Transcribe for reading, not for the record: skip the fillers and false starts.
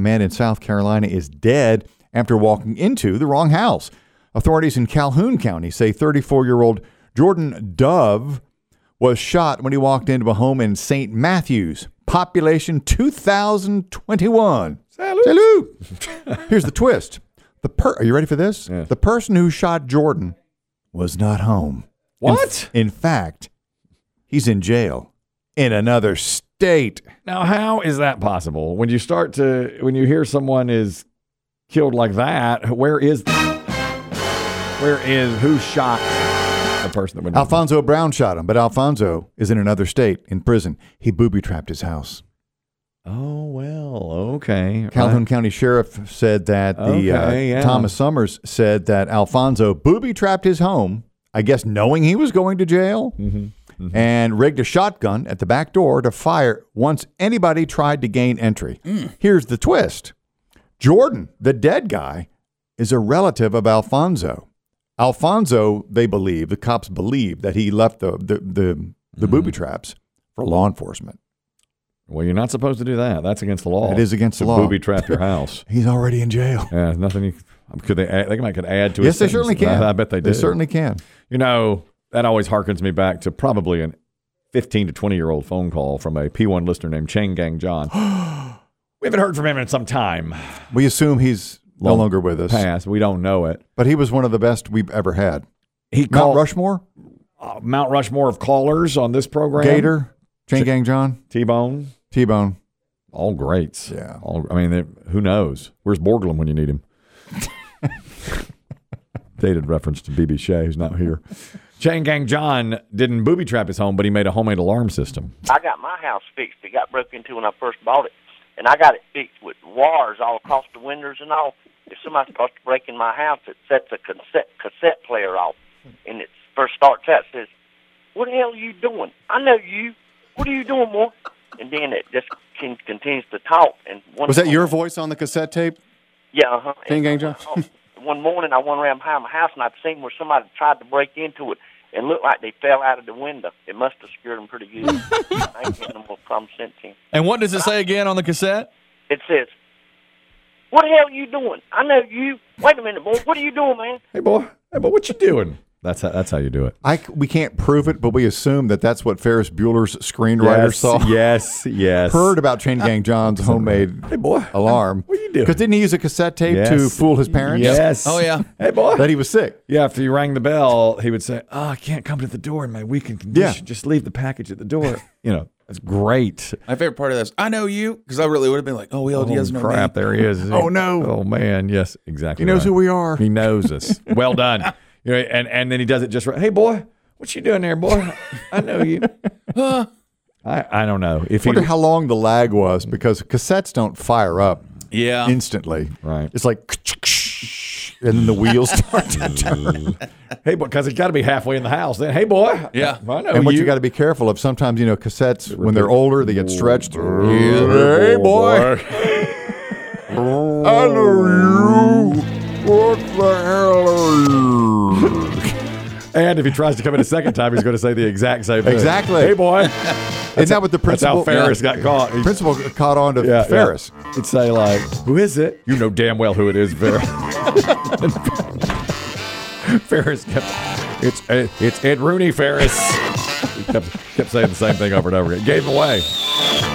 man in South Carolina is dead after walking into the wrong house. Authorities in Calhoun County say 34-year-old Jordan Dove was shot when he walked into a home in St. Matthews. Population 2021. Salute. Here's the twist. Are you ready for this? Yeah. The person who shot Jordan was not home. What? In fact, he's in jail in another state. Now, how is that possible? When you hear someone is killed like that, who shot the person that went? Alfonso Brown shot him, but Alfonso is in another state in prison. He booby-trapped his house. Oh, well, okay. Calhoun County Sheriff said that Thomas Summers said that Alfonso booby-trapped his home, I guess knowing he was going to jail, and rigged a shotgun at the back door to fire once anybody tried to gain entry. Here's the twist. Jordan, the dead guy, is a relative of Alfonso. Alfonso, the cops believe that he left the booby traps for law enforcement. Well, you're not supposed to do that. That's against the law. It is against the law. Booby trap your house. He's already in jail. Yeah, nothing. Could they could add to it? Yes, they certainly can. I bet they do. They certainly can. You know, that always harkens me back to probably a 15 to 20-year-old phone call from a P1 listener named Chain Gang John. We haven't heard from him in some time. We assume he's no longer with us. Past. We don't know it. But he was one of the best we've ever had. Mount Rushmore? Mount Rushmore of callers on this program. Gator, Chain Gang John. T-Bone. All greats. Yeah. Who knows? Where's Borglum when you need him? Dated reference to B.B. Shea, who's not here. Chain Gang John didn't booby trap his home, but he made a homemade alarm system. I got my house fixed. It got broke into when I first bought it. And I got it fixed with wires all across the windows and all. If somebody's supposed to break in my house, it sets a cassette player off. And it first starts out, says, "What the hell are you doing? I know you. What are you doing, boy?" And then it just continues to talk. And was that your voice on the cassette tape? Yeah, Chain Gang John? One morning I went around behind my house and I'd seen where somebody tried to break into it and looked like they fell out of the window. It must have scared them pretty good. I ain't getting no more problems since then. And what does it say again on the cassette? It says, "What the hell are you doing? I know you. Wait a minute, boy. What are you doing, man?" Hey, boy, what you doing? That's how you do it. We can't prove it, but we assume that's what Ferris Bueller's screenwriter saw. Yes. Heard about Chain Gang John's homemade alarm. What are you doing? Because didn't he use a cassette tape to fool his parents? Yes. Oh, yeah. Hey, boy. That he was sick. Yeah, after you rang the bell, he would say, "Oh, I can't come to the door in my weakened condition. Yeah. Just leave the package at the door." That's great. My favorite part of this, "I know you," because I really would have been like, "Oh, he doesn't know crap, me." there he is. Oh, no. Oh, man, yes, exactly. He knows right. who we are. He knows us. Well done. And then he does it just right. "Hey, boy, what you doing there, boy? I know you." I don't know. I wonder how long the lag was, because cassettes don't fire up instantly. Right. It's like, and then the wheels start to turn. Hey, boy, because it's got to be halfway in the house. Then, "Hey, boy." Yeah. I know And what you you got to be careful of, sometimes, cassettes, when they're older, they get stretched. Hey, boy. I know you. What the hell are you? And if he tries to come in a second time, he's going to say the exact same thing. Exactly. "Hey, boy." Isn't that what the principal? That's how Ferris got caught. Principal caught on to Ferris. Yeah. He'd say, like, "Who is it?" "You know damn well who it is, Ferris." Ferris kept, "It's Ed Rooney, Ferris." He kept saying the same thing over and over again. Gave him away.